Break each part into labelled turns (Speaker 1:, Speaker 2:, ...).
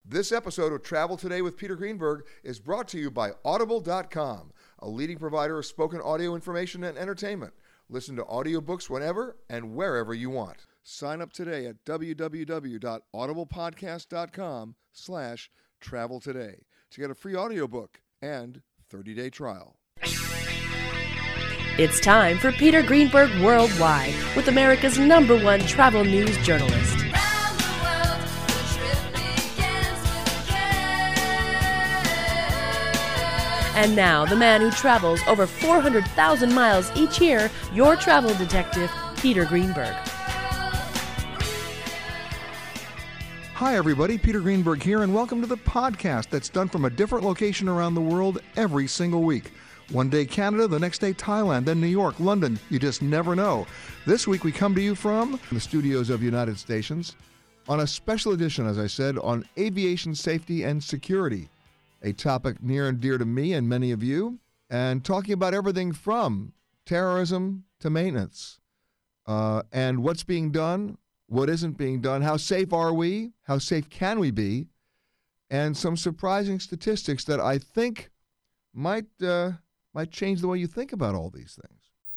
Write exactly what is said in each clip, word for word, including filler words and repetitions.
Speaker 1: This episode of Travel Today with Peter Greenberg is brought to you by Audible dot com, a leading provider of spoken audio information and entertainment. Listen to audiobooks whenever and wherever you want. Sign up today at www.audiblepodcast.com slash travel today to get a free audiobook and thirty-day trial.
Speaker 2: It's time for Peter Greenberg Worldwide with America's number one travel news journalist. And now, the man who travels over four hundred thousand miles each year, your travel detective, Peter Greenberg.
Speaker 1: Hi, everybody. Peter Greenberg here, and welcome to the podcast that's done from a different location around the world every single week. One day Canada, the next day Thailand, then New York, London. You just never know. This week we come to you from the studios of United Stations on a special edition, as I said, on aviation safety and security. A topic near and dear to me and many of you, and talking about everything from terrorism to maintenance, uh, and what's being done, what isn't being done, how safe are we, how safe can we be, and some surprising statistics that I think might uh, might change the way you think about all these things.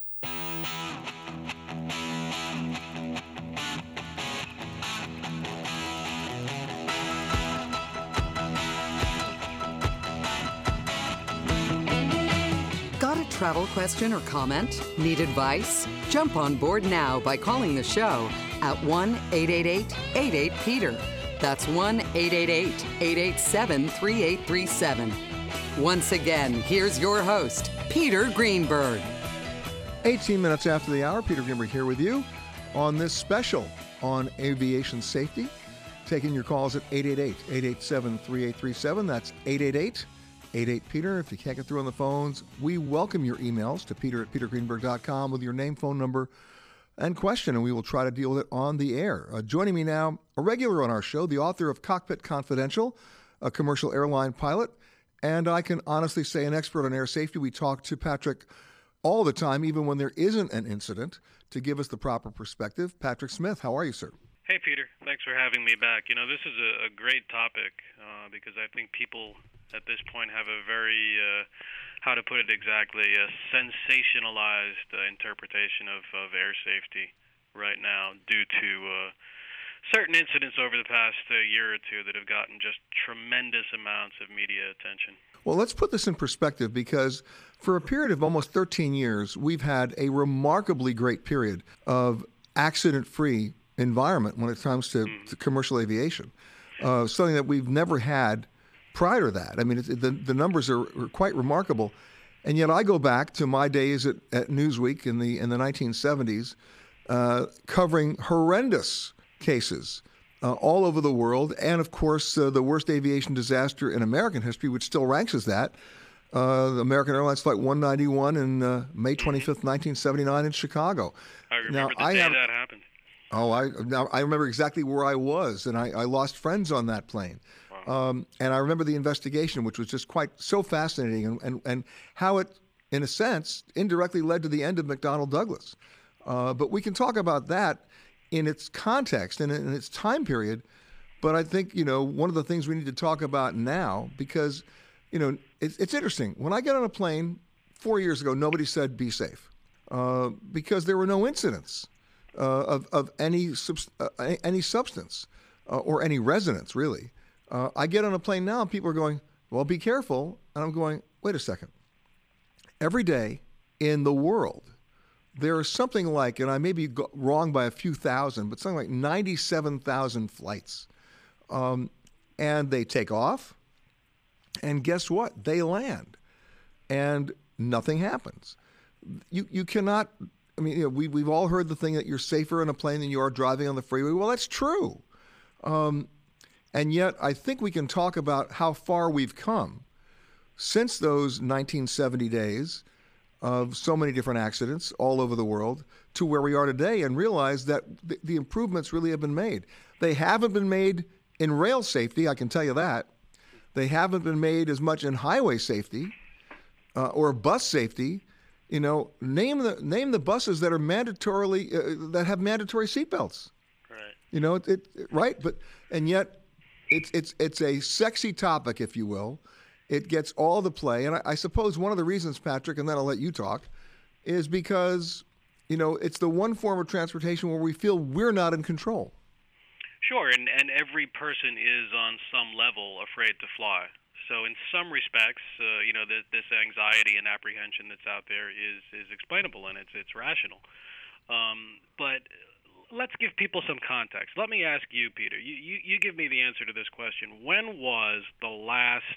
Speaker 3: Got a travel question or comment? Need advice? Jump on board now by calling the show at one eight eight eight, eight eight, Peter. That's one eight eight eight, eight eight seven, three eight three seven. Once again, here's your host, Peter Greenberg.
Speaker 1: eighteen minutes after the hour, Peter Greenberg here with you on this special on aviation safety. Taking your calls at eight eight eight, eight eight seven, three eight three seven. That's eight eight eight, eight eight, Peter. If you can't get through on the phones, we welcome your emails to peter at peter greenberg dot com with your name, phone number, and question, and we will try to deal with it on the air. Uh, joining me now, a regular on our show, the author of Cockpit Confidential, a commercial airline pilot, and I can honestly say an expert on air safety. We talk to Patrick all the time, even when there isn't an incident, to give us the proper perspective. Patrick Smith, how are you, sir?
Speaker 4: Hey, Peter. Thanks for having me back. You know, this is a, a great topic uh, because I think people at this point have a very, uh, how to put it exactly, a sensationalized uh, interpretation of, of air safety right now due to uh, certain incidents over the past uh, year or two that have gotten just tremendous amounts of media attention.
Speaker 1: Well, let's put this in perspective because for a period of almost thirteen years, we've had a remarkably great period of accident-free environment when it comes to, mm. to commercial aviation, uh, something that we've never had prior to that. I mean, it's, the, the numbers are, are quite remarkable. And yet I go back to my days at, at Newsweek in the in the nineteen seventies, uh, covering horrendous cases uh, all over the world. And, of course, uh, the worst aviation disaster in American history, which still ranks as that, uh, the American Airlines Flight one ninety-one in uh, May twenty-fifth, nineteen seventy-nine in Chicago.
Speaker 4: I remember
Speaker 1: now,
Speaker 4: the
Speaker 1: I
Speaker 4: day
Speaker 1: have,
Speaker 4: that happened.
Speaker 1: Oh, I now I remember exactly where I was, and I, I lost friends on that plane. Wow. Um, and I remember the investigation, which was just quite so fascinating, and, and, and how it, in a sense, indirectly led to the end of McDonnell Douglas. Uh, but we can talk about that in its context and in its time period. But I think, you know, one of the things we need to talk about now, because, you know, it's, it's interesting. When I get on a plane four years ago, nobody said be safe uh, because there were no incidents. Uh, of, of any subs- uh, any substance uh, or any resonance, really. Uh, I get on a plane now and people are going, well, be careful. And I'm going, wait a second. Every day in the world, there is something like, and I may be go- wrong by a few thousand, but something like ninety-seven thousand flights. Um, and they take off, and guess what? They land, and nothing happens. You you cannot... I mean, you know, we, we've all heard the thing that you're safer in a plane than you are driving on the freeway. Well, that's true. Um, and yet, I think we can talk about how far we've come since those nineteen seventy days of so many different accidents all over the world to where we are today and realize that the, the improvements really have been made. They haven't been made in rail safety, I can tell you that. They haven't been made as much in highway safety uh, or bus safety. You know, name the name the buses that are mandatorily uh, that have mandatory seatbelts.
Speaker 4: Right.
Speaker 1: You know, it, it right, but and yet it's it's it's a sexy topic, if you will. It gets all the play, and I, I suppose one of the reasons, Patrick, and then I'll let you talk, is because you know it's the one form of transportation where we feel we're not in control.
Speaker 4: Sure, and and every person is on some level afraid to fly. So in some respects, uh, you know, this, this anxiety and apprehension that's out there is is explainable and it's it's rational. Um, but let's give people some context. Let me ask you, Peter. You, you you give me the answer to this question. When was the last,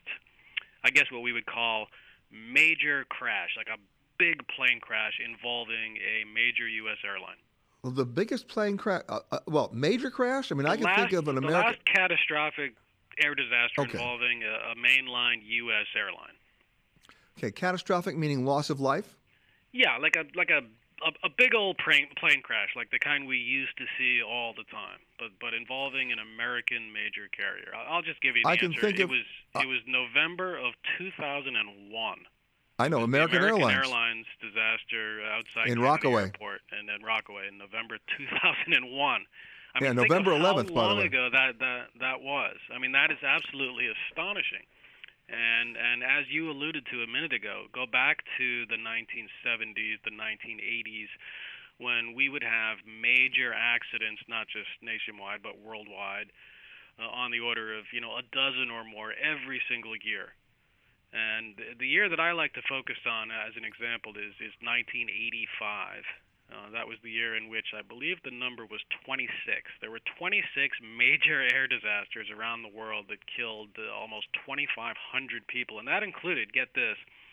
Speaker 4: I guess what we would call major crash, like a big plane crash involving a major U S airline?
Speaker 1: Well, the biggest plane crash, uh, uh, well, major crash? I mean,
Speaker 4: the
Speaker 1: I can
Speaker 4: last,
Speaker 1: think of an
Speaker 4: the
Speaker 1: American...
Speaker 4: last catastrophic air disaster
Speaker 1: okay.
Speaker 4: involving a, a mainline U S airline.
Speaker 1: Okay, catastrophic meaning loss of life?
Speaker 4: Yeah, like a like a a, a big old plane, plane crash, like the kind we used to see all the time, but but involving an American major carrier. I'll, I'll just give you the
Speaker 1: I
Speaker 4: answer.
Speaker 1: can think
Speaker 4: it
Speaker 1: of,
Speaker 4: was
Speaker 1: uh,
Speaker 4: it was November of two thousand one.
Speaker 1: I know, American,
Speaker 4: the American
Speaker 1: Airlines.
Speaker 4: Airlines disaster outside
Speaker 1: in
Speaker 4: Kennedy
Speaker 1: Rockaway
Speaker 4: Airport, and then Rockaway in November two thousand one. I
Speaker 1: yeah,
Speaker 4: mean, think
Speaker 1: November
Speaker 4: of
Speaker 1: eleventh,
Speaker 4: how
Speaker 1: by the
Speaker 4: long
Speaker 1: way.
Speaker 4: ago that, that that was. I mean, that is absolutely astonishing. And and as you alluded to a minute ago, go back to the nineteen seventies, the nineteen eighties, when we would have major accidents, not just nationwide but worldwide, uh, on the order of you know a dozen or more every single year. And the year that I like to focus on as an example is is nineteen eighty-five. Uh, that was the year in which I believe the number was twenty-six. There were twenty-six major air disasters around the world that killed uh, almost twenty-five hundred people. And that included, get this,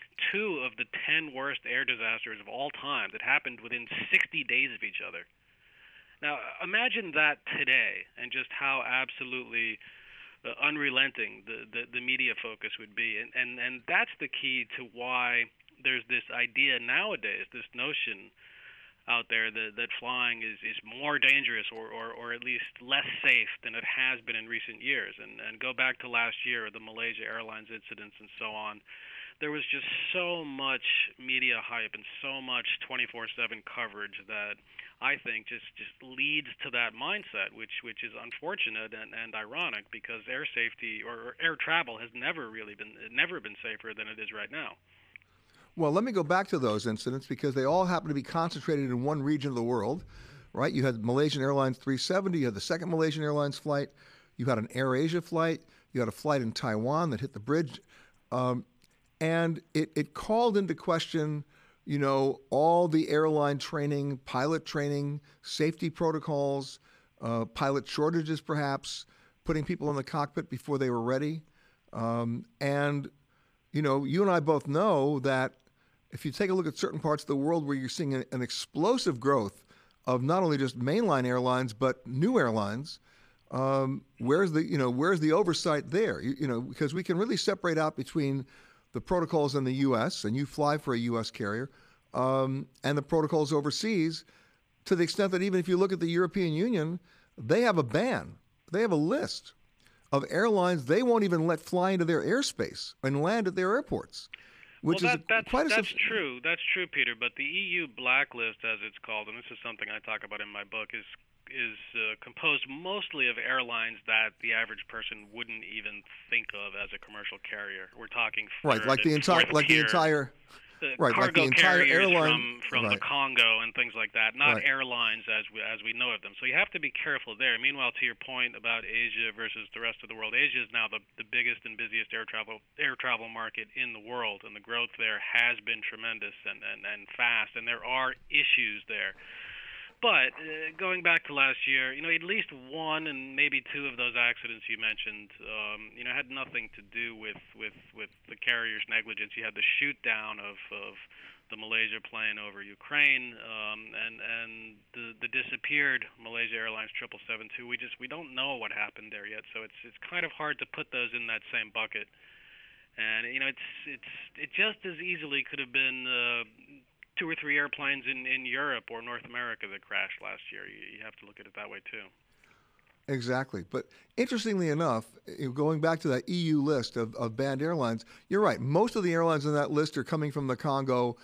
Speaker 4: two of the ten worst air disasters of all time that happened within sixty days of each other. Now, imagine that today and just how absolutely uh, unrelenting the, the, the media focus would be. And, and, and that's the key to why there's this idea nowadays, this notion out there that, that flying is, is more dangerous or, or, or at least less safe than it has been in recent years. And, and go back to last year, the Malaysia Airlines incidents and so on. There was just so much media hype and so much twenty-four seven coverage that I think just, just leads to that mindset, which which is unfortunate and, and ironic because air safety or, or air travel has never really been never been safer than it is right now.
Speaker 1: Well, let me go back to those incidents because they all happen to be concentrated in one region of the world, right? You had Malaysian Airlines three seventy, you had the second Malaysian Airlines flight, you had an AirAsia flight, you had a flight in Taiwan that hit the bridge, um, and it, it called into question, you know, all the airline training, pilot training, safety protocols, uh, pilot shortages perhaps, putting people in the cockpit before they were ready, um, and, you know, you and I both know that if you take a look at certain parts of the world where you're seeing an, an explosive growth of not only just mainline airlines but new airlines, um, where's the you know where's the oversight there? You, you know because we can really separate out between the protocols in the U S and you fly for a U S carrier um, and the protocols overseas, to the extent that even if you look at the European Union, they have a ban, they have a list of airlines they won't even let fly into their airspace and land at their airports. Which
Speaker 4: well, that,
Speaker 1: is
Speaker 4: that's,
Speaker 1: quite a
Speaker 4: that's
Speaker 1: sub-
Speaker 4: true. That's true, Peter. But the E U blacklist, as it's called, and this is something I talk about in my book, is is uh, composed mostly of airlines that the average person wouldn't even think of as a commercial carrier. We're talking
Speaker 1: right, like the entire, like the entire.
Speaker 4: The
Speaker 1: right,
Speaker 4: cargo
Speaker 1: like the entire
Speaker 4: carriers
Speaker 1: airline
Speaker 4: from, from
Speaker 1: right.
Speaker 4: the Congo and things like that, not
Speaker 1: right.
Speaker 4: airlines as we, as we know of them. So you have to be careful there. Meanwhile, to your point about Asia versus the rest of the world, Asia is now the, the biggest and busiest air travel air travel market in the world, and the growth there has been tremendous and, and, and fast, and there are issues there. But uh, going back to last year, you know, at least one and maybe two of those accidents you mentioned, um, you know, had nothing to do with, with, with the carrier's negligence. You had the shoot down of, of the Malaysia plane over Ukraine, um, and and the the disappeared Malaysia Airlines triple seven two. We just we don't know what happened there yet, so it's it's kind of hard to put those in that same bucket. And you know, it's it's it just as easily could have been. Uh, two or three airplanes in, in Europe or North America that crashed last year. You, you have to look at it that way, too.
Speaker 1: Exactly. But interestingly enough, going back to that E U list of, of banned airlines, you're right. Most of the airlines on that list are coming from the Congo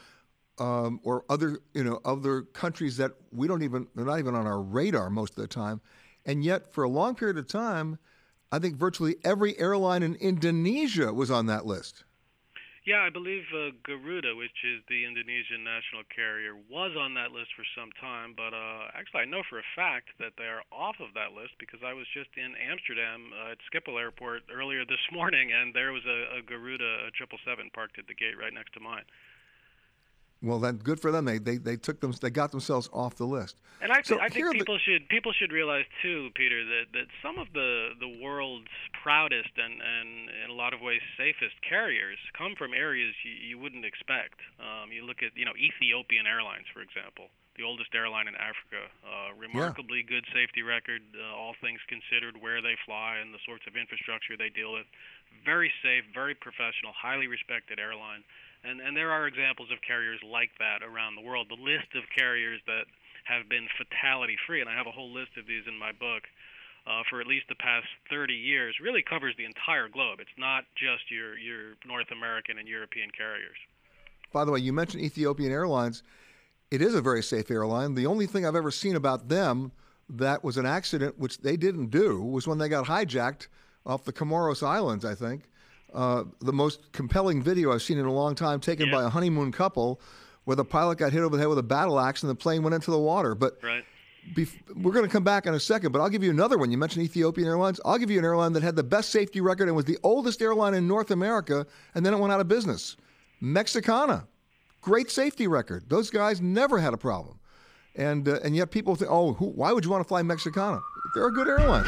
Speaker 1: um, or other, you know, other countries that we don't even, they're not even on our radar most of the time. And yet, for a long period of time, I think virtually every airline in Indonesia was on that list.
Speaker 4: Yeah, I believe uh, Garuda, which is the Indonesian national carrier, was on that list for some time. But uh, actually, I know for a fact that they are off of that list because I was just in Amsterdam uh, at Schiphol Airport earlier this morning, and there was a, a Garuda triple seven parked at the gate right next to mine.
Speaker 1: Well, then good for them. They they they took them. They got themselves off the list.
Speaker 4: And I, th-
Speaker 1: so
Speaker 4: I think people
Speaker 1: the...
Speaker 4: should people should realize too, Peter, that, that some of the, the world's proudest and, and in a lot of ways safest carriers come from areas you, you wouldn't expect. Um, you look at you know Ethiopian Airlines, for example, the oldest airline in Africa, uh, remarkably yeah. good safety record, uh, all things considered, where they fly and the sorts of infrastructure they deal with. Very safe, very professional, highly respected airline. And and there are examples of carriers like that around the world. The list of carriers that have been fatality-free, and I have a whole list of these in my book, uh, for at least the past thirty years, really covers the entire globe. It's not just your, your North American and European carriers.
Speaker 1: By the way, you mentioned Ethiopian Airlines. It is a very safe airline. The only thing I've ever seen about them that was an accident, which they didn't do, was when they got hijacked off the Comoros Islands, I think. Uh, the most compelling video I've seen in a long time, taken
Speaker 4: yeah.
Speaker 1: by a honeymoon couple, where the pilot got hit over the head with a battle axe and the plane went into the water. But
Speaker 4: right.
Speaker 1: bef- we're going to come back in a second, but I'll give you another one. You mentioned Ethiopian Airlines. I'll give you an airline that had the best safety record and was the oldest airline in North America, and then it went out of business. Mexicana. Great safety record. Those guys never had a problem. And uh, and yet people think, oh, who, why would you want to fly Mexicana? They're a good airline.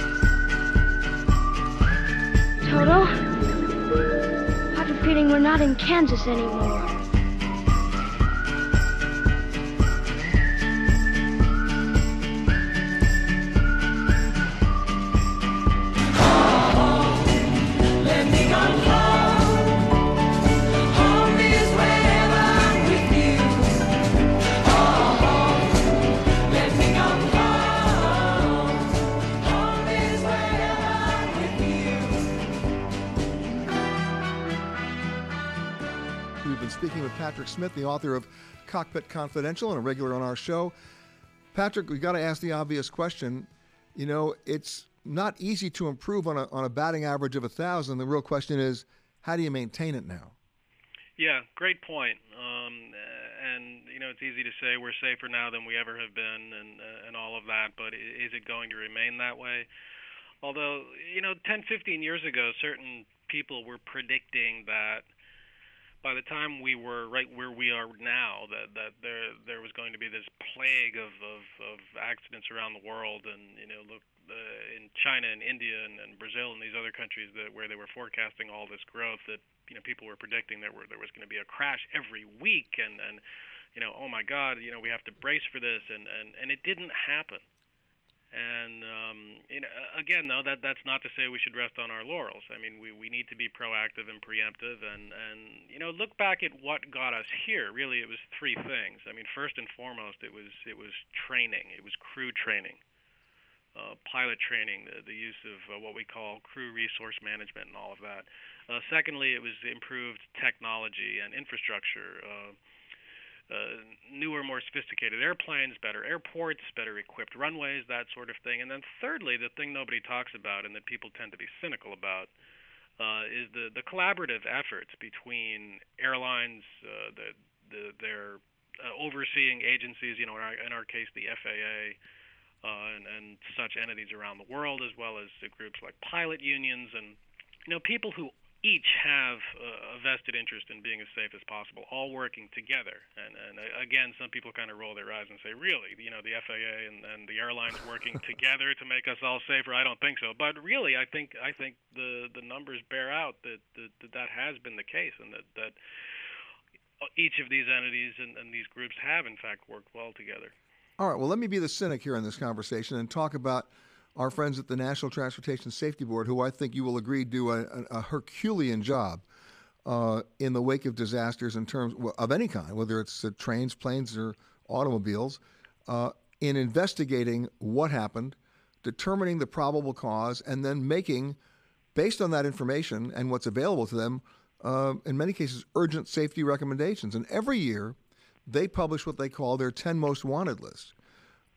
Speaker 5: Toto? I have a feeling we're not in Kansas anymore.
Speaker 1: Speaking with Patrick Smith, the author of Cockpit Confidential and a regular on our show. Patrick, we've got to ask the obvious question. You know, it's not easy to improve on a on a batting average of one thousand. The real question is, how do you maintain it now?
Speaker 4: Yeah, great point. Um, and, you know, it's easy to say we're safer now than we ever have been and, uh, and all of that, but is it going to remain that way? Although, you know, ten, fifteen years ago, certain people were predicting that by the time we were right where we are now, that, that there there was going to be this plague of, of, of accidents around the world, and you know, look uh, in China and India and, and Brazil and these other countries that where they were forecasting all this growth, that you know people were predicting there were there was going to be a crash every week, and, and you know, oh my God, you know, we have to brace for this, and, and, and it didn't happen. And um, you know, again, though, that that's not to say we should rest on our laurels. I mean, we, we need to be proactive and preemptive, and, and you know, look back at what got us here. Really, it was three things. I mean, first and foremost, it was it was training. It was crew training, uh, pilot training, the the use of uh, what we call crew resource management, and all of that. Uh, secondly, it was improved technology and infrastructure. Uh, Uh, newer, more sophisticated airplanes, better airports, better equipped runways, that sort of thing. And then thirdly, the thing nobody talks about and that people tend to be cynical about uh, is the, the collaborative efforts between airlines, uh, the, the, their uh, overseeing agencies, you know, in our, in our case, the F A A, uh, and, and such entities around the world, as well as the groups like pilot unions and, you know, people who each have a vested interest in being as safe as possible, all working together. And, and again, some people kind of roll their eyes and say, really, you know, the F A A and, and the airlines working together to make us all safer? I don't think so. But really, I think I think the, the numbers bear out that, that that that has been the case, and that, that each of these entities and, and these groups have, in fact, worked well together.
Speaker 1: All right, well, let me be the cynic here in this conversation and talk about our friends at the National Transportation Safety Board, who I think you will agree do a, a Herculean job uh, in the wake of disasters in terms of any kind, whether it's uh, trains, planes, or automobiles, uh, in investigating what happened, determining the probable cause, and then making, based on that information and what's available to them, uh, in many cases, urgent safety recommendations. And every year, they publish what they call their ten most wanted list.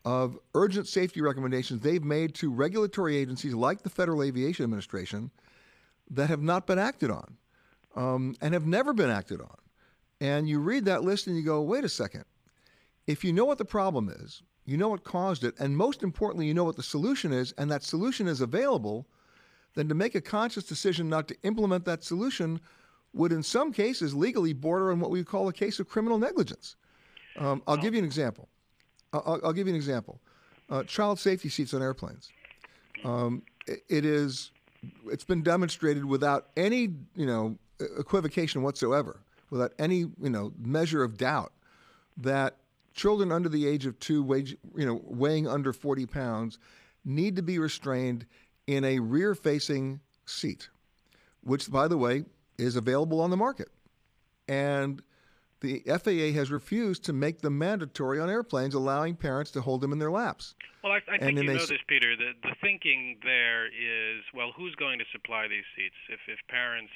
Speaker 1: of urgent safety recommendations they've made to regulatory agencies like the Federal Aviation Administration that have not been acted on um, and have never been acted on. And you read that list and you go, wait a second. If you know what the problem is, you know what caused it, and most importantly, you know what the solution is, and that solution is available, then to make a conscious decision not to implement that solution would in some cases legally border on what we call a case of criminal negligence. Um, I'll give you an example. I'll, I'll give you an example. Uh, child safety seats on airplanes. Um, it, it is, it's been demonstrated without any, you know, equivocation whatsoever, without any, you know, measure of doubt, that children under the age of two, weigh, you know, weighing under forty pounds, need to be restrained in a rear-facing seat, which, by the way, is available on the market. And the F A A has refused to make them mandatory on airplanes, allowing parents to hold them in their laps.
Speaker 4: Well, I, I think you know
Speaker 1: s-
Speaker 4: this, Peter. The, the thinking there is, well, who's going to supply these seats? If, if parents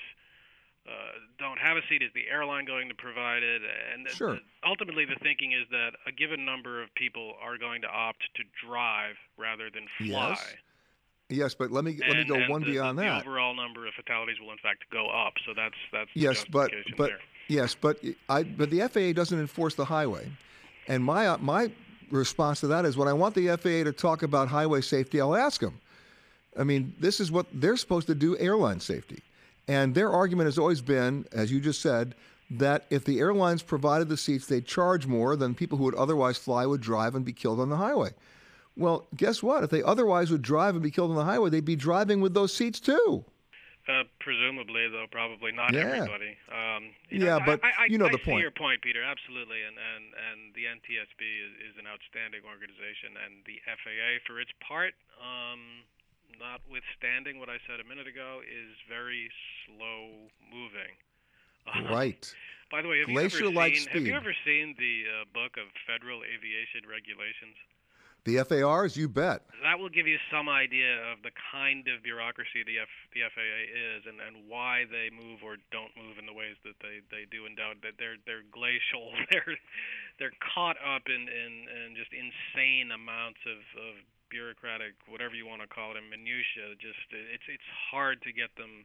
Speaker 4: uh, don't have a seat, is the airline going to provide it? And th-
Speaker 1: Sure.
Speaker 4: th- ultimately, the thinking is that a given number of people are going to opt to drive rather than fly.
Speaker 1: Yes. Yes, but let me let me
Speaker 4: And-
Speaker 1: go
Speaker 4: and
Speaker 1: one
Speaker 4: the,
Speaker 1: beyond
Speaker 4: the,
Speaker 1: that.
Speaker 4: The overall number of fatalities will, in fact, go up. So that's that's the
Speaker 1: Yes, but
Speaker 4: justification
Speaker 1: but
Speaker 4: there.
Speaker 1: yes, but I but the F A A doesn't enforce the highway, and my uh, my response to that is when I want the F A A to talk about highway safety, I'll ask them. I mean, this is what they're supposed to do: airline safety, and their argument has always been, as you just said, that if the airlines provided the seats, they'd charge more than people who would otherwise fly would drive and be killed on the highway. Well, guess what? If they otherwise would drive and be killed on the highway, they'd be driving with those seats too.
Speaker 4: Uh, presumably, though, probably not
Speaker 1: Yeah.
Speaker 4: everybody. Um, you
Speaker 1: Yeah,
Speaker 4: know,
Speaker 1: but
Speaker 4: I, I,
Speaker 1: you know
Speaker 4: I
Speaker 1: the
Speaker 4: see
Speaker 1: point.
Speaker 4: your point, Peter, absolutely. And, and, and the N T S B is, is an outstanding organization, and the F A A, for its part, um, notwithstanding what I said a minute ago, is very slow moving.
Speaker 1: Right.
Speaker 4: By the way, have
Speaker 1: Glacier-like
Speaker 4: you ever seen, have you
Speaker 1: speed.
Speaker 4: ever seen the uh, book of Federal Aviation Regulations?
Speaker 1: The F A Rs, you bet.
Speaker 4: That will give you some idea of the kind of bureaucracy the F, the F A A is, and, and why they move or don't move in the ways that they, they do. And doubt that they're they're glacial. They're they're caught up in, in, in just insane amounts of, of bureaucratic, whatever you want to call it, minutia. Just it's it's hard to get them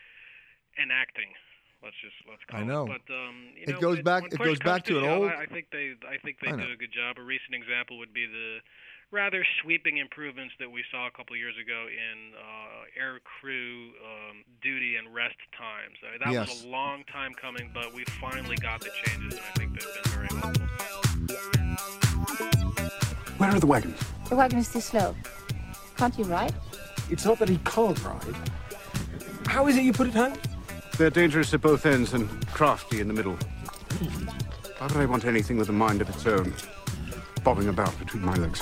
Speaker 4: enacting. Let's just let's call
Speaker 1: I know.
Speaker 4: it. But um, you
Speaker 1: It
Speaker 4: know,
Speaker 1: goes
Speaker 4: when-
Speaker 1: back-
Speaker 4: when
Speaker 1: it
Speaker 4: push
Speaker 1: goes back
Speaker 4: comes
Speaker 1: to an
Speaker 4: shove,
Speaker 1: old-
Speaker 4: I I think they I think they
Speaker 1: I know.
Speaker 4: do a good job. A recent example would be the rather sweeping improvements that we saw a couple of years ago in uh, air crew um, duty and rest times. Uh, that
Speaker 1: Yes.
Speaker 4: was a long time coming, but we finally got the changes, and I think they've been very helpful.
Speaker 6: Where are the wagons?
Speaker 7: The wagon is too slow. Can't you ride?
Speaker 6: It's not that he can't ride. How is it you put it home? They're dangerous at both ends and crafty in the middle. Why would I want anything with a mind of its own, bobbing about between my legs?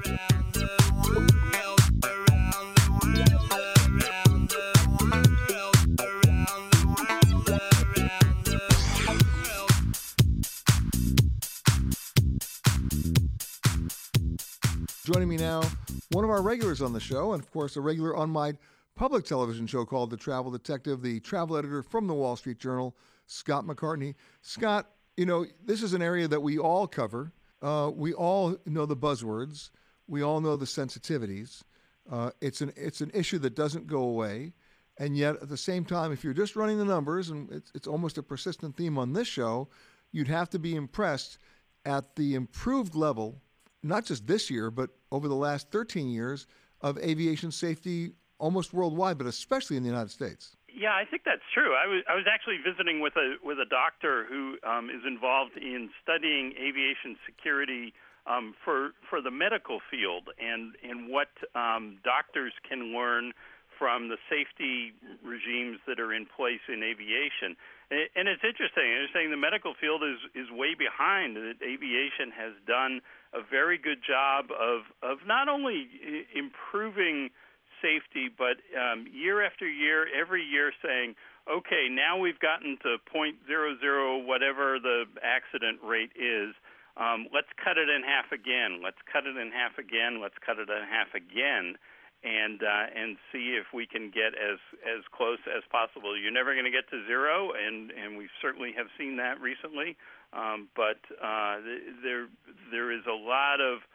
Speaker 1: Joining me now, one of our regulars on the show, and of course a regular on my public television show called The Travel Detective, the travel editor from the Wall Street Journal, Scott McCartney. Scott, you know, this is an area that we all cover. Uh, we all know the buzzwords. We all know the sensitivities. Uh, it's an it's an issue that doesn't go away. And yet, at the same time, if you're just running the numbers, and it's, it's almost a persistent theme on this show, you'd have to be impressed at the improved level, not just this year, but over the last thirteen years, of aviation safety almost worldwide, but especially in the United States.
Speaker 8: Yeah, I think that's true. I was I was actually visiting with a with a doctor who um, is involved in studying aviation security um, for for the medical field and and what um, doctors can learn from the safety regimes that are in place in aviation. And it's interesting. They're saying the medical field is, is way behind. That aviation has done a very good job of, of not only improving safety, but um, year after year, every year saying, okay, now we've gotten to point zero zero whatever the accident rate is. Um, let's cut it in half again. Let's cut it in half again. Let's cut it in half again. And uh, and see if we can get as as close as possible. You're never going to get to zero, and, and we certainly have seen that recently. Um, but uh, there there is a lot of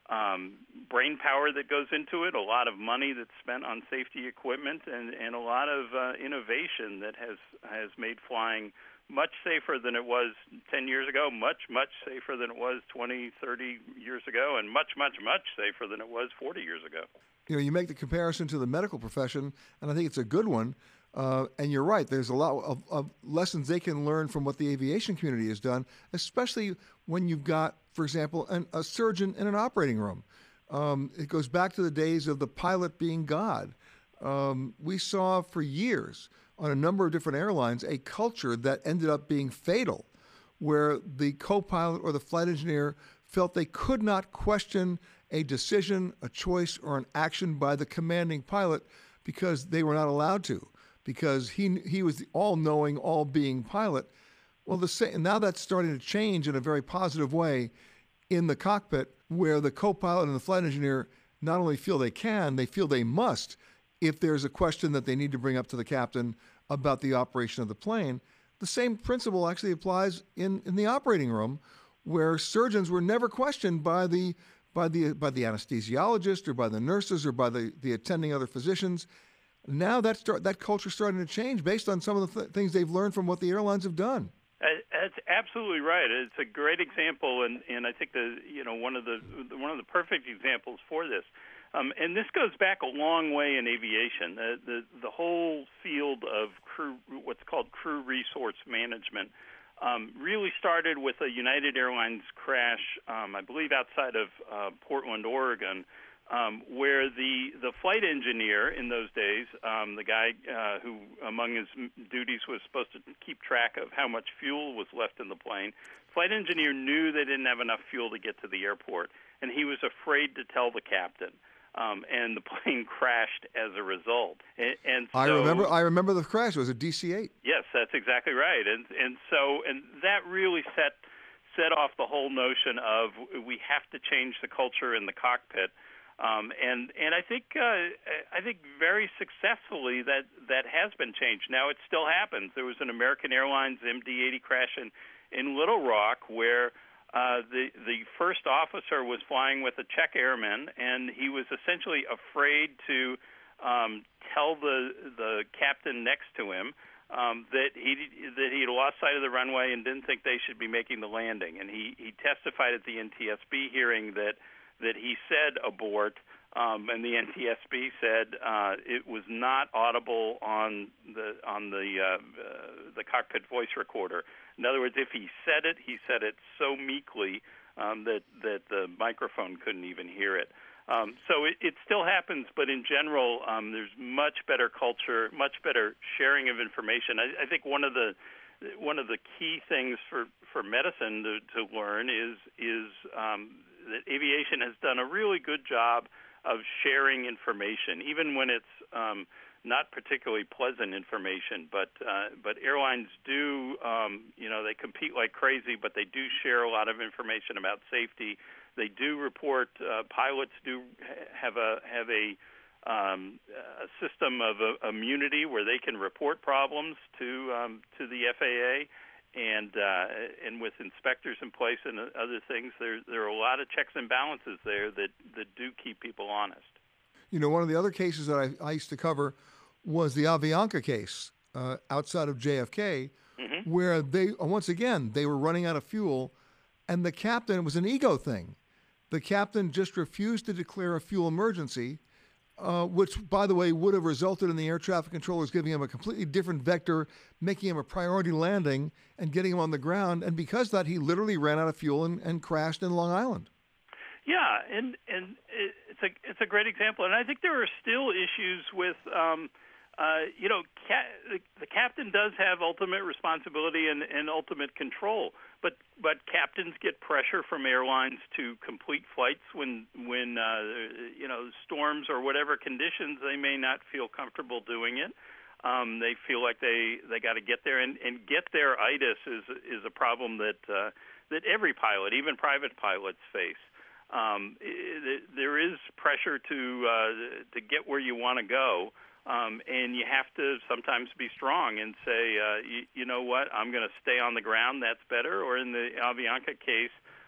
Speaker 8: um, brain power that goes into it, a lot of money that's spent on safety equipment, and, and a lot of uh, innovation that has has made flying much safer than it was ten years ago, much, much safer than it was twenty, thirty years ago, and much, much, much safer than it was forty years ago.
Speaker 1: You know, you make the comparison to the medical profession, and I think it's a good one. Uh, and you're right, there's a lot of, of lessons they can learn from what the aviation community has done, especially when you've got, for example, an, a surgeon in an operating room. Um, it goes back to the days of the pilot being God. Um, we saw for years on a number of different airlines a culture that ended up being fatal, where the co-pilot or the flight engineer felt they could not question a decision, a choice, or an action by the commanding pilot because they were not allowed to, because he he was the all-knowing, all-being pilot. Well, the same, now that's starting to change in a very positive way in the cockpit, where the co-pilot and the flight engineer not only feel they can, they feel they must, if there's a question that they need to bring up to the captain about the operation of the plane. The same principle actually applies in, in the operating room, where surgeons were never questioned by the by the by the anesthesiologist or by the nurses or by the, the attending other physicians. Now that start, that culture is starting to change based on some of the th- things they've learned from what the airlines have done.
Speaker 8: That's absolutely right. It's a great example, and, and I think the you know one of the one of the perfect examples for this. Um, and this goes back a long way in aviation. The, the the whole field of crew, what's called crew resource management, um, really started with a United Airlines crash, um, I believe, outside of uh, Portland, Oregon, um, where the the flight engineer in those days, um, the guy uh, who among his duties was supposed to keep track of how much fuel was left in the plane, flight engineer knew they didn't have enough fuel to get to the airport, and he was afraid to tell the captain. Um, and the plane crashed as a result. And, and so,
Speaker 1: I remember. I remember the crash. It was a D C eight.
Speaker 8: Yes, that's exactly right. And and so and that really set set off the whole notion of we have to change the culture in the cockpit. Um, and and I think uh, I think very successfully that that has been changed. Now it still happens. There was an American Airlines M D eighty crash in in Little Rock where. Uh, the the first officer was flying with a Czech airman, and he was essentially afraid to um, tell the the captain next to him um, that he that he had lost sight of the runway and didn't think they should be making the landing. And he, he testified at the N T S B hearing that that he said abort, um, and the N T S B said uh, it was not audible on the on the uh, uh, the cockpit voice recorder. In other words, if he said it, he said it so meekly um, that that the microphone couldn't even hear it. Um, so it, it still happens, but in general, um, there's much better culture, much better sharing of information. I, I think one of the one of the key things for, for medicine to, to learn is is um, that aviation has done a really good job of sharing information, even when it's um, not particularly pleasant information, but uh, but airlines do, um, you know, they compete like crazy, but they do share a lot of information about safety. They do report. Uh, pilots do have a have a, um, a system of uh, immunity where they can report problems to um, to the F A A, and uh, and with inspectors in place and other things, there there are a lot of checks and balances there that that do keep people honest.
Speaker 1: You know, one of the other cases that I, I used to cover was the Avianca case uh, outside of J F K, mm-hmm. where they, once again, they were running out of fuel, and the captain, it was an ego thing. The captain just refused to declare a fuel emergency, uh, which, by the way, would have resulted in the air traffic controllers giving him a completely different vector, making him a priority landing, and getting him on the ground. And because of that, he literally ran out of fuel and, and crashed in Long Island.
Speaker 8: Yeah, and and it's a it's a great example, and I think there are still issues with, um, uh, you know, ca- the, the captain does have ultimate responsibility and, and ultimate control, but but captains get pressure from airlines to complete flights when when uh, you know storms or whatever conditions they may not feel comfortable doing it. Um, they feel like they, they got to get there, and, and get there itis is is a problem that uh, that every pilot, even private pilots, face. Um, it, there is pressure to uh, to get where you want to go, um, and you have to sometimes be strong and say, uh, you, you know what, I'm going to stay on the ground. That's better. Or in the Avianca case,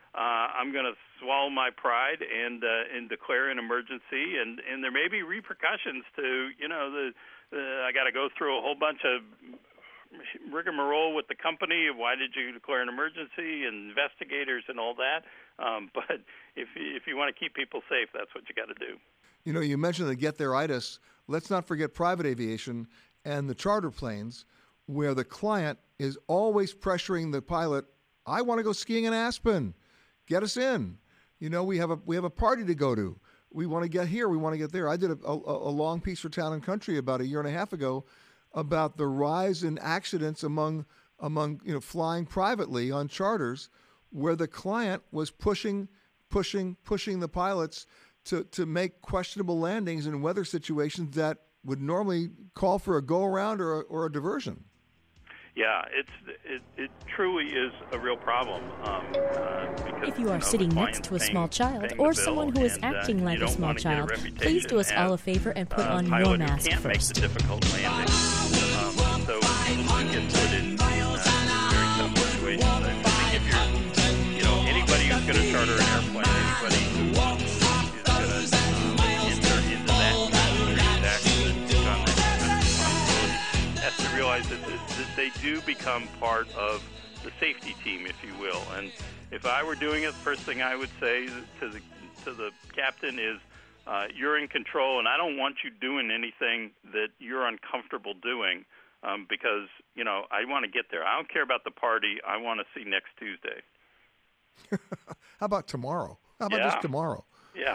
Speaker 8: uh, I'm going to swallow my pride and uh, and declare an emergency, and, and there may be repercussions to, you know, the, the I got to go through a whole bunch of rigmarole with the company of why did you declare an emergency and investigators and all that. Um, but if you, if you want to keep people safe, that's what you got to do.
Speaker 1: You know, you mentioned the get there-itis. Let's not forget private aviation and the charter planes, where the client is always pressuring the pilot. I want to go skiing in Aspen. Get us in. You know, we have a we have a party to go to. We want to get here. We want to get there. I did a, a, a long piece for Town and Country about a year and a half ago about the rise in accidents among among you know flying privately on charters, where the client was pushing, pushing, pushing the pilots to to make questionable landings in weather situations that would normally call for a go around or a, or a diversion.
Speaker 8: Yeah, it's it, it truly is a real problem. Um, uh, because,
Speaker 9: if you are
Speaker 8: you know,
Speaker 9: sitting next to a
Speaker 8: paying,
Speaker 9: small child or someone who is
Speaker 8: and,
Speaker 9: acting
Speaker 8: uh,
Speaker 9: like a small child, please do us all a favor and put
Speaker 8: uh,
Speaker 9: on your mask
Speaker 8: can't
Speaker 9: first.
Speaker 8: Make the difficult landing. Um, so you get put in, in uh, very tough situations. I think if you're, you know, anybody who's going to charter an airplane, anybody who is going to uh, enter into that accident, take on that kind of responsibility, has to realize that, that they do become part of the safety team, if you will. And if I were doing it, the first thing I would say to the to the captain is, uh, you're in control, and I don't want you doing anything that you're uncomfortable doing, um, because, you know, I want to get there. I don't care about the party. I want to see next Tuesday.
Speaker 1: How about tomorrow? How about
Speaker 8: yeah.
Speaker 1: just tomorrow?
Speaker 8: Yeah.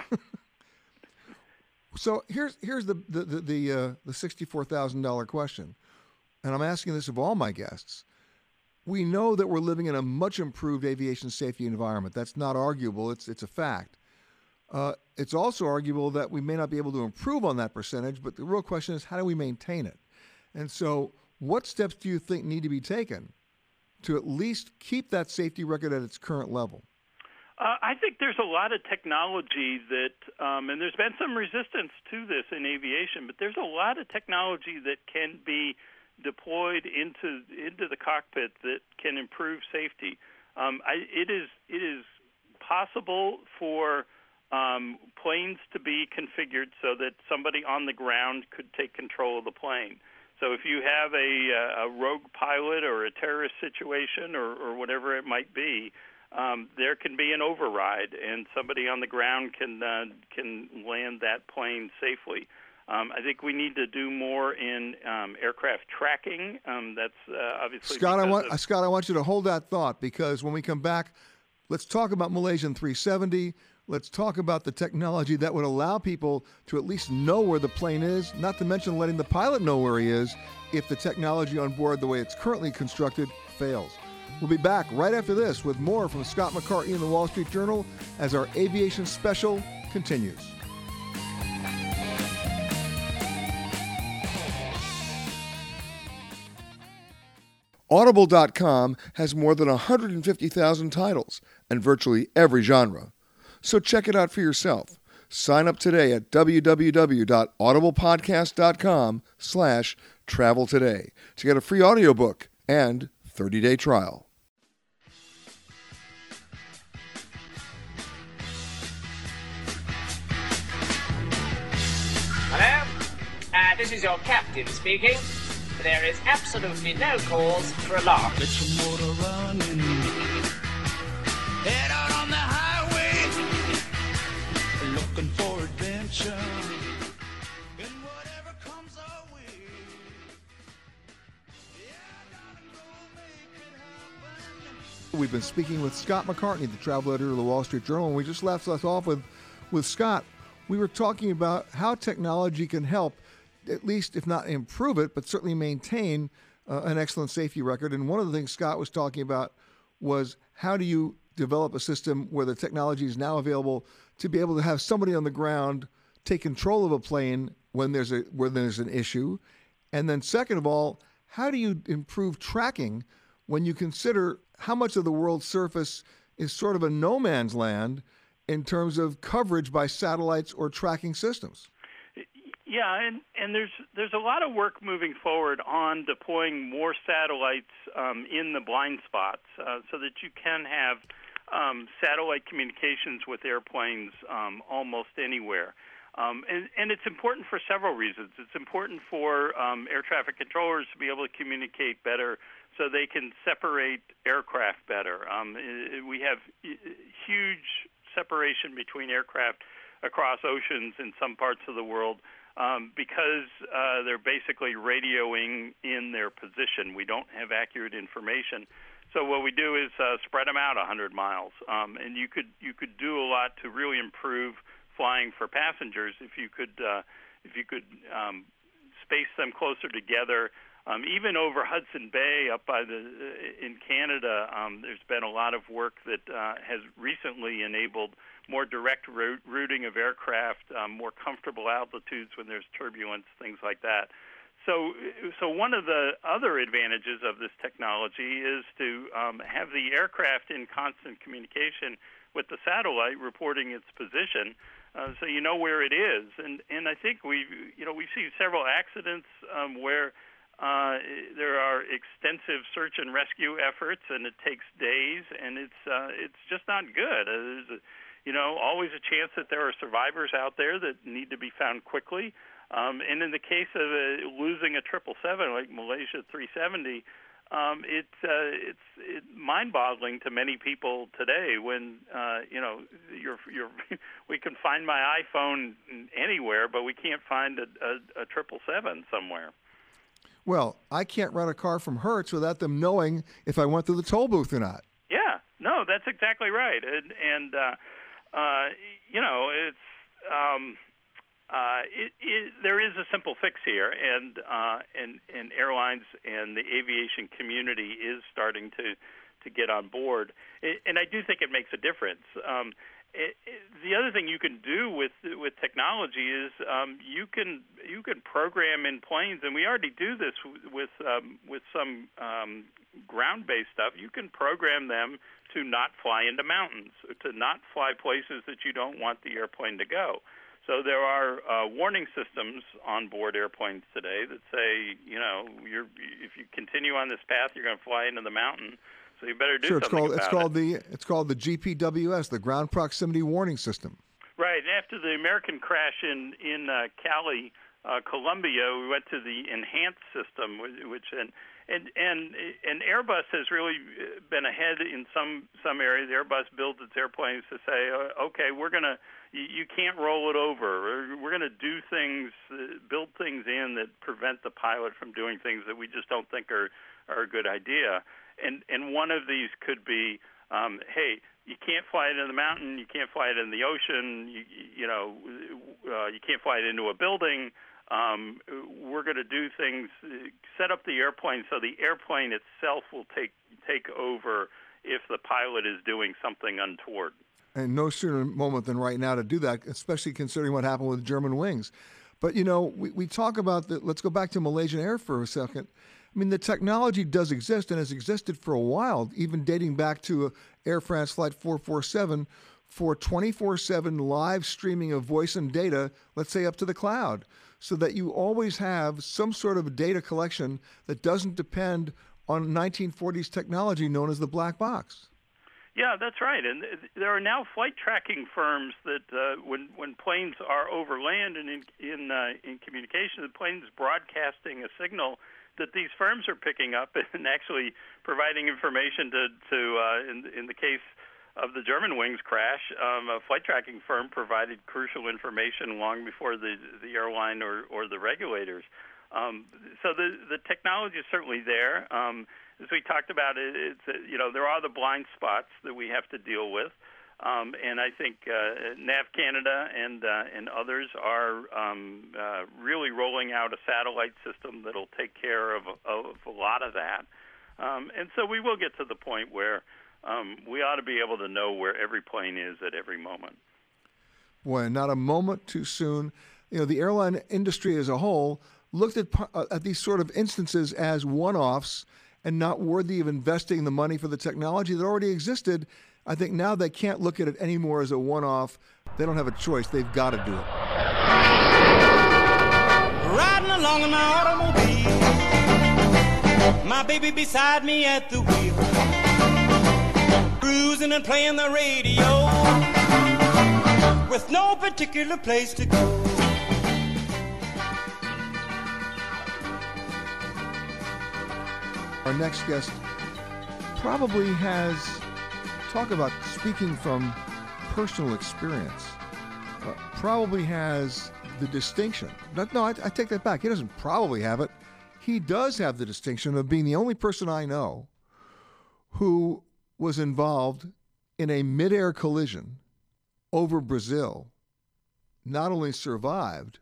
Speaker 1: So here's here's the the the the, uh, the sixty-four thousand dollars question, and I'm asking this of all my guests. We know that we're living in a much improved aviation safety environment. That's not arguable. It's it's a fact. Uh, it's also arguable that we may not be able to improve on that percentage, but the real question is, how do we maintain it? And so what steps do you think need to be taken to at least keep that safety record at its current level?
Speaker 8: Uh, I think there's a lot of technology that, um, and there's been some resistance to this in aviation, but there's a lot of technology that can be deployed into into the cockpit that can improve safety. Um, I, it is it is possible for um, planes to be configured so that somebody on the ground could take control of the plane. So if you have a, a rogue pilot or a terrorist situation or, or whatever it might be, um, there can be an override, and somebody on the ground can uh, can land that plane safely. Um, I think we need to do more in um, aircraft tracking. Um, that's uh, obviously
Speaker 1: Scott. I want
Speaker 8: of,
Speaker 1: Scott. I want you to hold that thought, because when we come back, let's talk about Malaysian three seventy. Let's talk about the technology that would allow people to at least know where the plane is, not to mention letting the pilot know where he is if the technology on board, the way it's currently constructed, fails. We'll be back right after this with more from Scott McCartney in the Wall Street Journal as our aviation special continues. Audible dot com has more than one hundred fifty thousand titles and virtually every genre. So check it out for yourself. Sign up today at www.audiblepodcast.com slash travel today to get a free audiobook and thirty-day trial.
Speaker 10: Hello? Uh, this is your captain speaking. There is absolutely no cause for alarm.
Speaker 11: Get your motor running. Head out on the highway, looking for adventure. And whatever comes our way.
Speaker 1: We've been speaking with Scott McCartney, the travel editor of the Wall Street Journal, and we just left us off with, with Scott. We were talking about how technology can help, at least if not improve it, but certainly maintain uh, an excellent safety record. And one of the things Scott was talking about was, how do you develop a system where the technology is now available to be able to have somebody on the ground take control of a plane when there's a when there's an issue? And then second of all, how do you improve tracking when you consider how much of the world's surface is sort of a no man's land in terms of coverage by satellites or tracking systems?
Speaker 8: Yeah, and, and there's there's a lot of work moving forward on deploying more satellites um, in the blind spots uh, so that you can have um, satellite communications with airplanes um, almost anywhere. Um, and, and it's important for several reasons. It's important for um, air traffic controllers to be able to communicate better so they can separate aircraft better. Um, we have huge separation between aircraft across oceans in some parts of the world um, because uh, they're basically radioing in their position. We don't have accurate information. So what we do is uh, spread them out one hundred miles. Um, and you could you could do a lot to really improve flying for passengers if you could uh, if you could um, space them closer together. Um, even over Hudson Bay, up by the uh, in Canada, um, there's been a lot of work that uh, has recently enabled more direct route, routing of aircraft, um, more comfortable altitudes when there's turbulence, things like that. So, so one of the other advantages of this technology is to um, have the aircraft in constant communication with the satellite, reporting its position, uh, so you know where it is. And and I think we, you know, we see several accidents um, where Uh, there are extensive search and rescue efforts, and it takes days, and it's uh, it's just not good. Uh, there's, a, you know, always a chance that there are survivors out there that need to be found quickly. Um, and in the case of uh, losing a triple seven like Malaysia three seventy, um, it's uh, it's it mind-boggling to many people today. When uh, you know, you're, you're we can find my iPhone anywhere, but we can't find a, a, a triple seven somewhere.
Speaker 1: Well, I can't rent a car from Hertz without them knowing if I went through the toll booth or not.
Speaker 8: Yeah, no, that's exactly right. And, and uh, uh, you know, it's um, uh, it, it, there is a simple fix here, and uh, and and airlines and the aviation community is starting to to get on board. It, and I do think it makes a difference. Um, It, it, the other thing you can do with with technology is um, you can you can program in planes, and we already do this with with, um, with some um, ground-based stuff. You can program them to not fly into mountains, to not fly places that you don't want the airplane to go. So there are uh, warning systems on board airplanes today that say, you know, you're if you continue on this path, you're going to fly into the mountain. So you better do
Speaker 1: sure, it's
Speaker 8: something
Speaker 1: called,
Speaker 8: about
Speaker 1: it's called
Speaker 8: it.
Speaker 1: the it's called the G P W S, the Ground Proximity Warning System.
Speaker 8: Right. And after the American crash in in uh, Cali, uh, Colombia, we went to the enhanced system, which and and and and Airbus has really been ahead in some some areas. Airbus builds its airplanes to say, okay, we're gonna you, you can't roll it over. We're, we're gonna do things, uh, build things in that prevent the pilot from doing things that we just don't think are are a good idea. And and one of these could be, um, hey, you can't fly it in the mountain, you can't fly it in the ocean, you, you know, uh, you can't fly it into a building. Um, we're going to do things, set up the airplane so the airplane itself will take take over if the pilot is doing something untoward.
Speaker 1: And no sooner moment than right now to do that, especially considering what happened with Germanwings. But, you know, we, we talk about the, let's go back to Malaysian Air for a second. I mean, the technology does exist and has existed for a while, even dating back to Air France Flight four forty-seven for twenty-four seven live streaming of voice and data, let's say up to the cloud, so that you always have some sort of data collection that doesn't depend on nineteen forties technology known as the black box.
Speaker 8: Yeah, that's right. And there are now flight tracking firms that uh, when when planes are over land and in in, uh, in communication, the plane's broadcasting a signal that these firms are picking up and actually providing information to, to uh, in, in the case of the Germanwings crash, um, a flight tracking firm provided crucial information long before the, the airline or, or the regulators. Um, so the, the technology is certainly there. Um, as we talked about, it, it's, uh, you know, there are the blind spots that we have to deal with. Um, and I think uh, Nav Canada and uh, and others are um, uh, really rolling out a satellite system that'll take care of, of a lot of that. Um, and so we will get to the point where um, we ought to be able to know where every plane is at every moment.
Speaker 1: Boy, not a moment too soon. You know, the airline industry as a whole looked at uh, at these sort of instances as one-offs and not worthy of investing the money for the technology that already existed. I think now they can't look at it anymore as a one-off. They don't have a choice. They've got to do it.
Speaker 11: Riding along in my automobile, my baby beside me at the wheel. Cruising and playing the radio with no particular place to go.
Speaker 1: Our next guest probably has, talk about speaking from personal experience, uh, probably has the distinction. No, no I, I take that back. He doesn't probably have it. He does have the distinction of being the only person I know who was involved in a midair collision over Brazil, not only survived,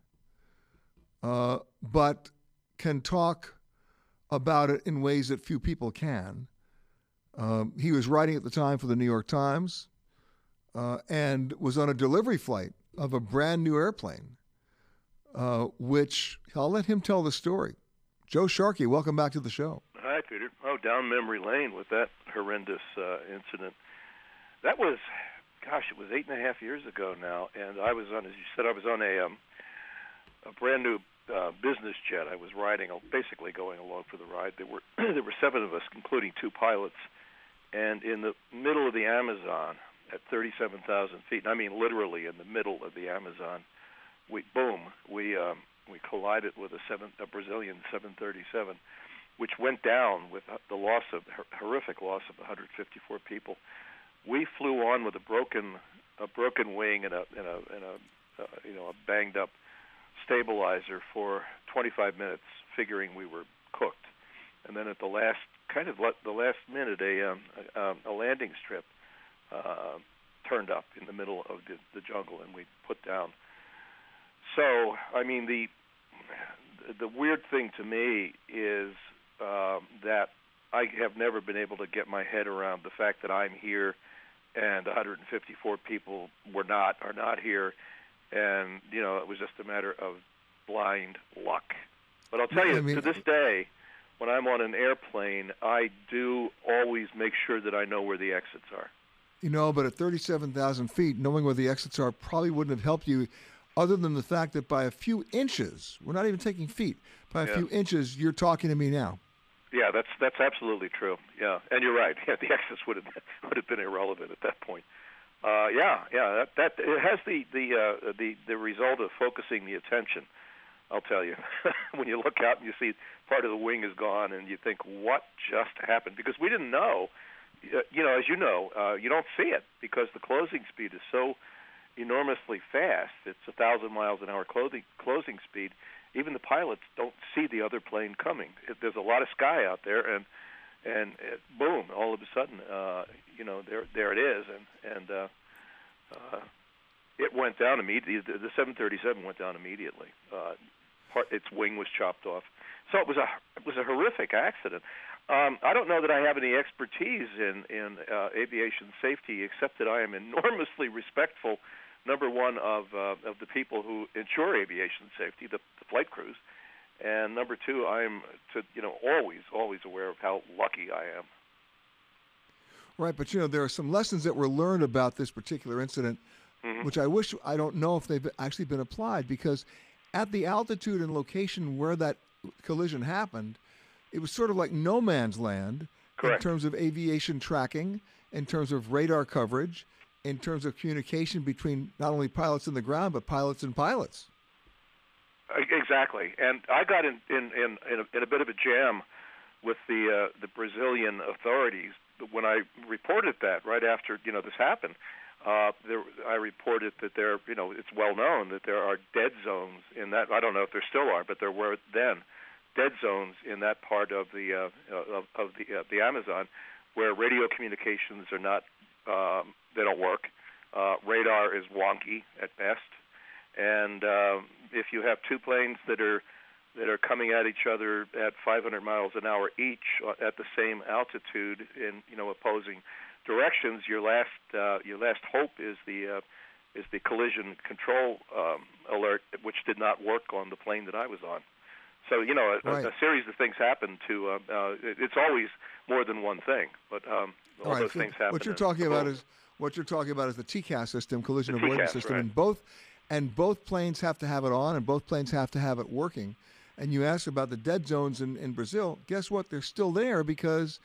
Speaker 1: uh, but can talk about it in ways that few people can. Um, he was writing at the time for the New York Times uh, and was on a delivery flight of a brand new airplane, uh, which I'll let him tell the story. Joe Sharkey, welcome back to the show.
Speaker 12: Hi, Peter. Oh, down memory lane with that horrendous uh, incident. That was, gosh, it was eight and a half years ago now, and I was on, as you said, I was on a, um, a brand new uh, business jet. I was riding, basically going along for the ride. There were there were seven of us, including two pilots, and in the middle of the Amazon at thirty-seven thousand feet, and I mean literally in the middle of the Amazon, we boom, we um, we collided with a seven, a Brazilian seven thirty-seven, which went down with the loss of horrific loss of one hundred fifty-four people. We flew on with a broken a broken wing and a and a, and a uh, you know a banged up stabilizer for twenty-five minutes, figuring we were cooked. And then at the last kind of the last minute, a um, a, a landing strip uh, turned up in the middle of the, the jungle, and we put down. So I mean the the weird thing to me is um, that I have never been able to get my head around the fact that I'm here and one hundred fifty-four people were not, are not here, and, you know, it was just a matter of blind luck. But I'll tell you, I mean, to this day, when I'm on an airplane, I do always make sure that I know where the exits are.
Speaker 1: You know, but at thirty-seven thousand feet, knowing where the exits are probably wouldn't have helped you, other than the fact that by a few inches, we're not even taking feet, by a
Speaker 12: Yeah.
Speaker 1: few inches, you're talking to me now.
Speaker 12: Yeah, that's that's absolutely true. Yeah, and you're right. Yeah, the exits would have would have been irrelevant at that point. Uh, yeah, yeah, that, that it has the the uh, the the result of focusing the attention. I'll tell you, when you look out and you see part of the wing is gone, and you think, what just happened? Because we didn't know. Uh, you know, as you know, uh, you don't see it because the closing speed is so enormously fast. It's a thousand miles an hour closing closing speed. Even the pilots don't see the other plane coming. It, there's a lot of sky out there, and and it, boom, all of a sudden, uh, you know, there there it is, and and uh, uh, it went down immediately. The, the seven thirty-seven went down immediately. Uh, part, its wing was chopped off. So it was a it was a horrific accident. Um, I don't know that I have any expertise in in uh, aviation safety, except that I am enormously respectful. Number one, of uh, of the people who ensure aviation safety, the, the flight crews, and number two, I'm to you know always always aware of how lucky I am.
Speaker 1: Right, but you know there are some lessons that were learned about this particular incident,
Speaker 12: mm-hmm.
Speaker 1: which I wish I don't know if they've actually been applied, because at the altitude and location where that collision happened, it was sort of like no man's land.
Speaker 12: Correct.
Speaker 1: In terms of aviation tracking, in terms of radar coverage, in terms of communication between not only pilots in the ground, but pilots and pilots.
Speaker 12: Exactly. And I got in, in, in, in, a, in a bit of a jam with the uh, the Brazilian authorities when I reported that right after, you know, this happened. Uh, there, I reported that there, you know, it's well known that there are dead zones in that. I don't know if there still are, but there were then dead zones in that part of the uh, of, of the uh, the Amazon where radio communications are not. Um, they don't work. Uh, radar is wonky at best, and uh, if you have two planes that are that are coming at each other at five hundred miles an hour each at the same altitude in you know opposing directions, your last uh, your last hope is the uh, is the collision control um, alert, which did not work on the plane that I was on. So you know a,
Speaker 1: right.
Speaker 12: a series of things happen to. Uh, uh, it's always more than one thing, but um, all, all right. those
Speaker 1: so
Speaker 12: things happen.
Speaker 1: What you're talking about is what you're talking about is the T C A S system, collision
Speaker 12: The
Speaker 1: avoidance
Speaker 12: T C A S,
Speaker 1: system,
Speaker 12: right.
Speaker 1: and both and both planes have to have it on, and both planes have to have it working. And you asked about the dead zones in, in Brazil. Guess what? They're still there because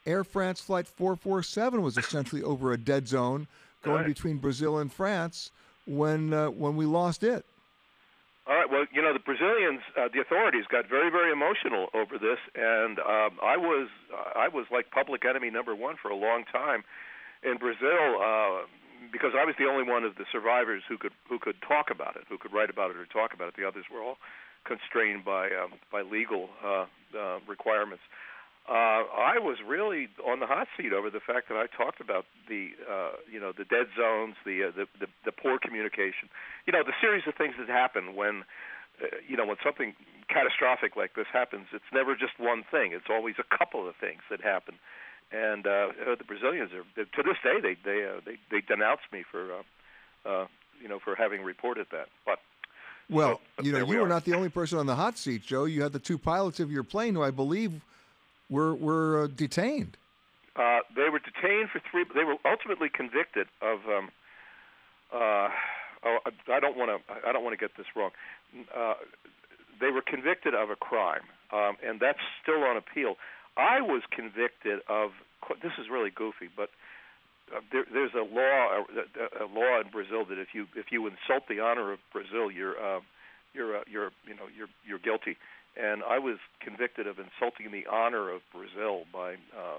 Speaker 1: Air France Flight four forty-seven was essentially over a dead zone going
Speaker 12: right.
Speaker 1: between Brazil and France when uh, when we lost it.
Speaker 12: All right. Well, you know, the Brazilians, uh, the authorities got very, very emotional over this, and um, I was I was like public enemy number one for a long time in Brazil uh, because I was the only one of the survivors who could who could talk about it, who could write about it or talk about it. The others were all constrained by um, by legal uh, uh, requirements. Uh, I was really on the hot seat over the fact that I talked about the, uh, you know, the dead zones, the, uh, the the the poor communication, you know, the series of things that happen when, uh, you know, when something catastrophic like this happens. It's never just one thing; it's always a couple of things that happen. And uh, the Brazilians are, to this day, they they uh, they, they denounce me for, uh, uh, you know, for having reported that. But
Speaker 1: well,
Speaker 12: so, but
Speaker 1: you know, you
Speaker 12: we
Speaker 1: were
Speaker 12: are.
Speaker 1: not the only person on the hot seat, Joe. You had the two pilots of your plane who I believe were were uh, detained.
Speaker 12: Uh, they were detained for three. They were ultimately convicted of. Um, uh, oh, I don't want to. I don't want to get this wrong. Uh, they were convicted of a crime, um, and that's still on appeal. I was convicted of. This is really goofy, but uh, there, there's a law. A, a law in Brazil that if you if you insult the honor of Brazil, you're uh, you're uh, you're you know you're you're guilty. And I was convicted of insulting the honor of Brazil by um,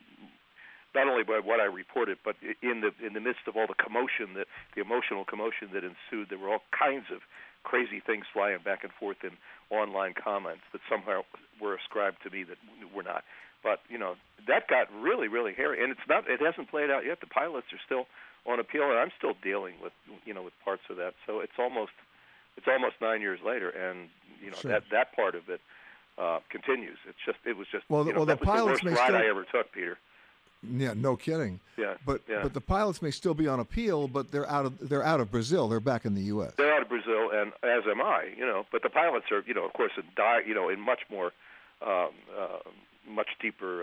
Speaker 12: not only by what I reported, but in the in the midst of all the commotion, that the emotional commotion that ensued. There were all kinds of crazy things flying back and forth in online comments that somehow were ascribed to me that were not. But you know, that got really, really hairy, and it's not. It hasn't played out yet. The pilots are still on appeal, and I'm still dealing with you know with parts of that. So it's almost. It's almost nine years later, and you know
Speaker 1: sure.
Speaker 12: that that part of it uh, continues. It's just it was just
Speaker 1: well,
Speaker 12: you know,
Speaker 1: well,
Speaker 12: that
Speaker 1: the
Speaker 12: was
Speaker 1: pilots
Speaker 12: the
Speaker 1: may
Speaker 12: worst ride
Speaker 1: still...
Speaker 12: I ever took, Peter.
Speaker 1: Yeah, no kidding.
Speaker 12: Yeah,
Speaker 1: but
Speaker 12: yeah.
Speaker 1: but the pilots may still be on appeal, but they're out of they're out of Brazil. They're back in the U S.
Speaker 12: They're out of Brazil, and as am I. You know, but the pilots are you know of course in die you know in much more um, uh, much deeper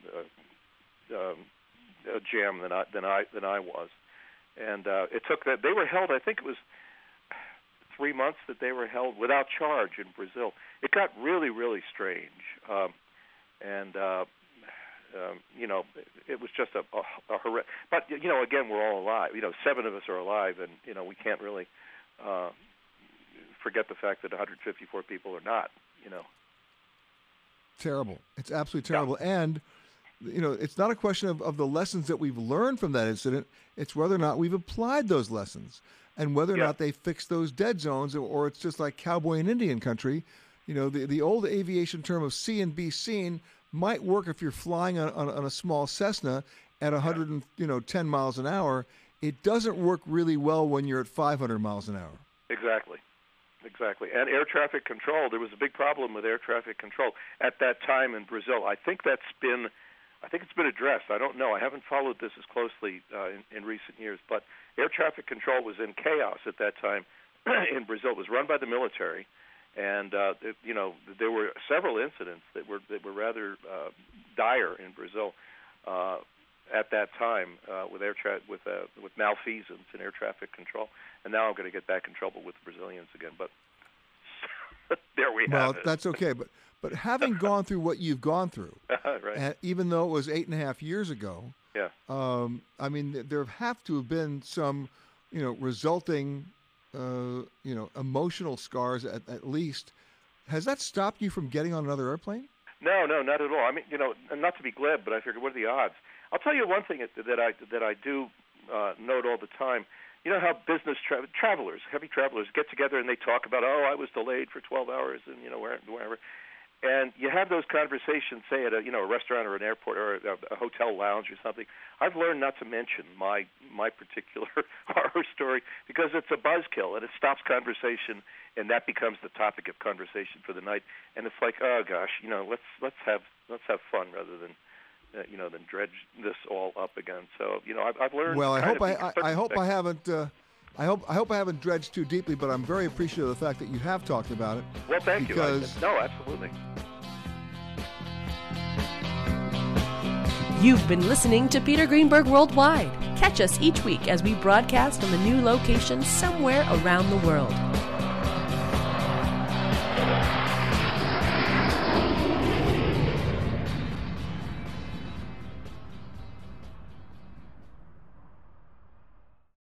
Speaker 12: uh, uh, um, jam than I than I than I was, and uh, it took that they were held. I think it was. Three months that they were held without charge in Brazil. It got really, really strange, um, and uh, um, you know, it, it was just a, a, a horrendous. But you know, again, we're all alive. You know, seven of us are alive, and you know, we can't really uh, forget the fact that one hundred fifty-four people are not. You know,
Speaker 1: terrible. It's absolutely terrible, yeah. And you know, it's not a question of, of the lessons that we've learned from that incident. It's whether or not we've applied those lessons. And whether or yeah. not they fix those dead zones, or, or it's just like cowboy and Indian country, you know, the, the old aviation term of see and be seen might work if you're flying on, on, on a small Cessna at one hundred and, you know, ten miles an hour. It doesn't work really well when you're at five hundred miles an hour.
Speaker 12: Exactly, exactly. And air traffic control, there was a big problem with air traffic control at that time in Brazil. I think that's been, I think it's been addressed. I don't know. I haven't followed this as closely uh, in, in recent years, but air traffic control was in chaos at that time in Brazil. It was run by the military, and uh, it, you know there were several incidents that were that were rather uh, dire in Brazil uh, at that time uh, with air tra- with uh, with malfeasance in air traffic control. And now I'm going to get back in trouble with the Brazilians again. But there we
Speaker 1: well,
Speaker 12: have it.
Speaker 1: Well, that's okay. But but having gone through what you've gone through,
Speaker 12: right.
Speaker 1: and even though it was eight and a half years ago.
Speaker 12: Yeah.
Speaker 1: Um, I mean, there have to have been some, you know, resulting, uh, you know, emotional scars at, at least. Has that stopped you from getting on another airplane?
Speaker 12: No, no, not at all. I mean, you know, not to be glib, but I figured, what are the odds? I'll tell you one thing that I that I do uh, note all the time. You know how business tra- travelers, heavy travelers, get together and they talk about, oh, I was delayed for twelve hours, and you know, where, wherever. And you have those conversations, say at a you know a restaurant or an airport or a, a hotel lounge or something. I've learned not to mention my my particular horror story because it's a buzzkill and it stops conversation, and that becomes the topic of conversation for the night. And it's like, oh gosh, you know, let's let's have let's have fun rather than uh, you know than dredge this all up again. So you know, I've, I've learned.
Speaker 1: Well, I hope I, I, I hope
Speaker 12: respect.
Speaker 1: I haven't. Uh... I hope I hope I haven't dredged too deeply, but I'm very appreciative of the fact that you have talked about it.
Speaker 12: Well, thank
Speaker 1: because...
Speaker 12: you. I, no, absolutely.
Speaker 2: You've been listening to Peter Greenberg Worldwide. Catch us each week as we broadcast from a new location somewhere around the world.